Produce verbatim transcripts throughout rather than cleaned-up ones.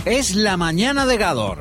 Es la mañana de Gádor.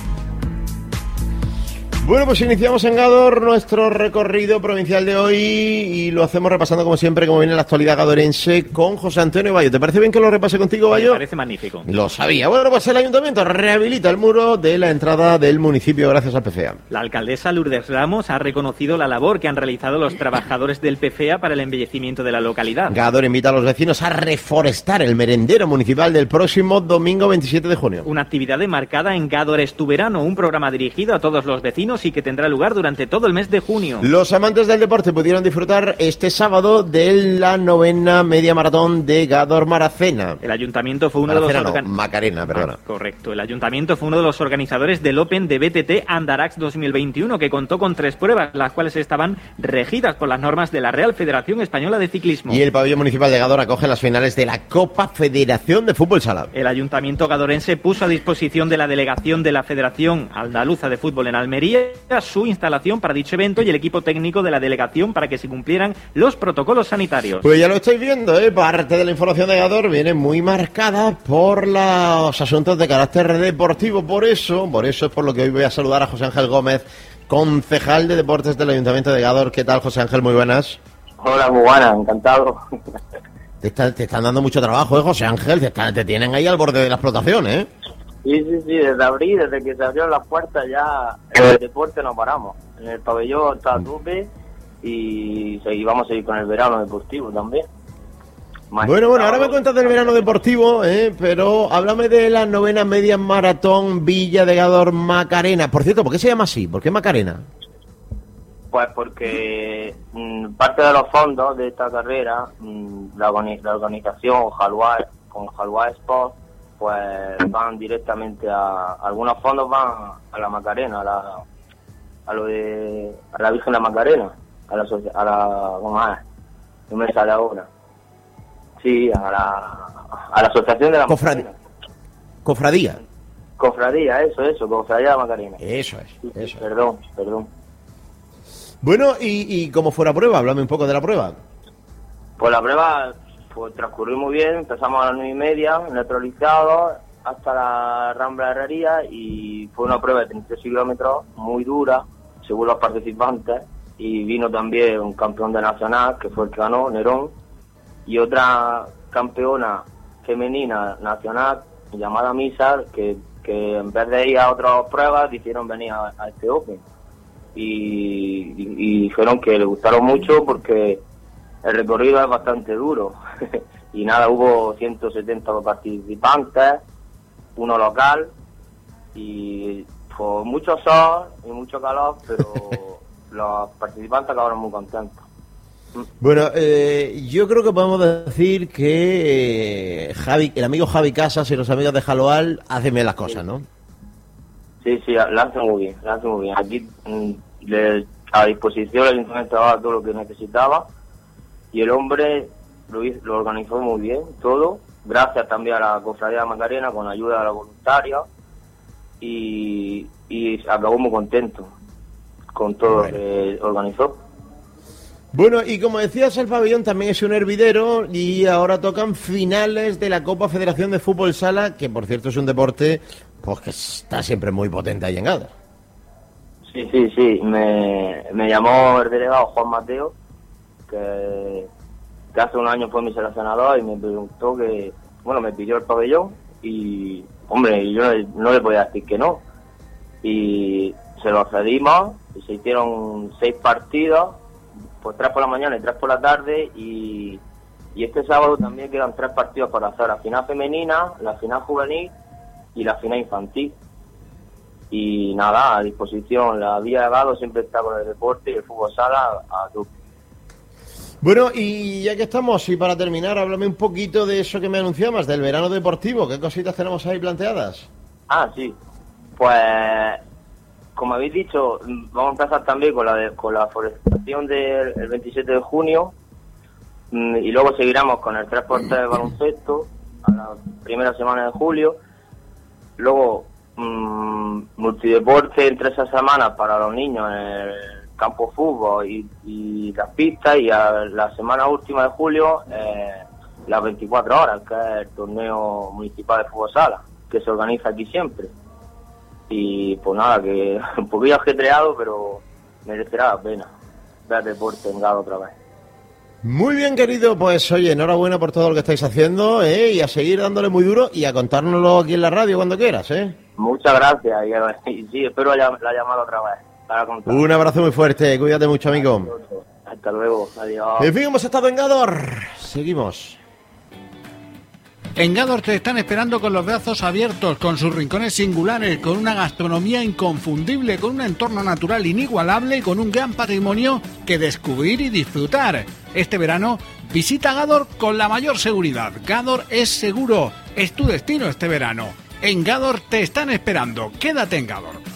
Bueno, pues iniciamos en Gádor nuestro recorrido provincial de hoy y lo hacemos repasando como siempre como viene la actualidad gadorense con José Antonio Bayo. ¿Te parece bien que lo repase contigo, Bayo? Me parece magnífico. Lo sabía. Bueno, pues el ayuntamiento rehabilita el muro de la entrada del municipio gracias al P F E A. La alcaldesa Lourdes Ramos ha reconocido la labor que han realizado los trabajadores del P F E A para el embellecimiento de la localidad. Gádor invita a los vecinos a reforestar el merendero municipal del próximo domingo veintisiete de junio. Una actividad enmarcada en Gádor es tu verano, un programa dirigido a todos los vecinos y que tendrá lugar durante todo el mes de junio. Los amantes del deporte pudieron disfrutar este sábado de la novena media maratón de Gádor Maracena. El ayuntamiento fue uno Maracena de los no, organ... Macarena, perdona. Ah, correcto. El ayuntamiento fue uno de los organizadores del Open de B T T Andarax dos mil veintiuno, que contó con tres pruebas, las cuales estaban regidas por las normas de la Real Federación Española de Ciclismo. Y el pabellón municipal de Gádor acoge las finales de la Copa Federación de Fútbol Sala. El ayuntamiento gadorense puso a disposición de la delegación de la Federación Andaluza de Fútbol en Almería su instalación para dicho evento y el equipo técnico de la delegación para que se cumplieran los protocolos sanitarios. Pues ya lo estáis viendo, ¿eh? Parte de la información de Gádor viene muy marcada por los asuntos de carácter deportivo. Por eso, por eso es por lo que hoy voy a saludar a José Ángel Gómez, concejal de deportes del Ayuntamiento de Gádor. ¿Qué tal, José Ángel? Muy buenas. Hola, muy buenas, encantado. Te, está, te están dando mucho trabajo, ¿eh, José Ángel? Te, están, te tienen ahí al borde de la explotación, ¿eh? Sí, sí, sí, desde abril, desde que se abrieron las puertas ya en el deporte no paramos. En el pabellón está a tope y seguí, vamos a seguir con el verano deportivo también. Más bueno, bueno, ahora me cuentas del verano deportivo, ¿eh? Pero háblame de la novena media maratón Villa de Gádor Macarena. Por cierto, ¿por qué se llama así? ¿Por qué Macarena? Pues porque mmm, parte de los fondos de esta carrera, mmm, la, la organización Jalwa, con Jalwa Sport, pues van directamente a, algunos fondos van a la Macarena, a la, a lo de, a la Virgen de la Macarena, a la, a la, ¿cómo es? No me sale ahora. Sí, a la, a la asociación de la Cofrad... Macarena. Cofradía. Cofradía, eso, eso, Cofradía de la Macarena. Eso es, sí, eso Perdón, es. perdón. Bueno, y, y ¿cómo fue la prueba? Háblame un poco de la prueba. Pues la prueba pues transcurrió muy bien, empezamos a las nueve y media, neutralizado, hasta la Rambla Herrería, y fue una prueba de treinta y tres kilómetros, muy dura, según los participantes, y vino también un campeón de nacional, que fue el que ganó, Nerón, y otra campeona femenina nacional, llamada Misa, que, que en vez de ir a otras pruebas, decidieron venir a, a este Open. Y, y, y dijeron que les gustaron mucho porque el recorrido es bastante duro. Y nada, hubo ciento setenta participantes, uno local, y fue mucho sol y mucho calor, pero los participantes acabaron muy contentos. Bueno, eh, yo creo que podemos decir que eh, Javi, el amigo Javi Casas y los amigos de Jaloal hacen bien las cosas, ¿no? Sí, sí, la hacen muy bien, la hacen muy bien. Aquí mm, le, a disposición el ayuntamiento daba todo lo que necesitaba y el hombre lo, lo organizó muy bien, todo, gracias también a la Cofradía de Macarena con ayuda de los voluntarios y, y acabó muy contento con todo bueno. Lo que organizó. Bueno, y como decías, el pabellón también es un hervidero y ahora tocan finales de la Copa Federación de Fútbol Sala, que por cierto es un deporte pues que está siempre muy potente ahí en Gádor. Sí, sí, sí, me, me llamó el delegado Juan Mateo, que, que hace un año fue mi seleccionador y me preguntó que, bueno, me pidió el pabellón y, hombre, yo no, no le podía decir que no. Y se lo cedimos y se hicieron seis partidos, pues tres por la mañana y tres por la tarde y, y este sábado también quedan tres partidos por hacer, la final femenina, la final juvenil y la final infantil. Y nada, a disposición, la Villa de Gádor siempre está con el deporte y el fútbol sala a tu. Bueno, y ya que estamos, y para terminar, háblame un poquito de eso que me anunciabas, del verano deportivo. ¿Qué cositas tenemos ahí planteadas? Ah, sí. Pues, como habéis dicho, vamos a empezar también con la de, con la forestación del el veintisiete de junio y luego seguiremos con el tres por tres de baloncesto a la primera semana de julio. Luego, mmm, multideporte entre esas semanas para los niños en el campo fútbol y, y las pistas, y a la semana última de julio eh, las veinticuatro horas, que es el torneo municipal de fútbol sala. que se organiza aquí siempre. Y pues nada, que un poquillo ajetreado, pero merecerá la pena ver deporte en Gádor otra vez. Muy bien, querido, pues oye, enhorabuena por todo lo que estáis haciendo, ¿eh? Y a seguir dándole muy duro y a contárnoslo aquí en la radio cuando quieras, ¿eh? Muchas gracias y, y sí, espero la, la llamada otra vez para contar. Un abrazo muy fuerte, cuídate mucho, amigo. Hasta luego, adiós. En fin, hemos estado en Gádor, seguimos. En Gádor te están esperando con los brazos abiertos, con sus rincones singulares, con una gastronomía inconfundible, con un entorno natural inigualable y con un gran patrimonio que descubrir y disfrutar. Este verano visita Gádor con la mayor seguridad. Gádor es seguro, es tu destino este verano. En Gádor te están esperando, quédate en Gádor.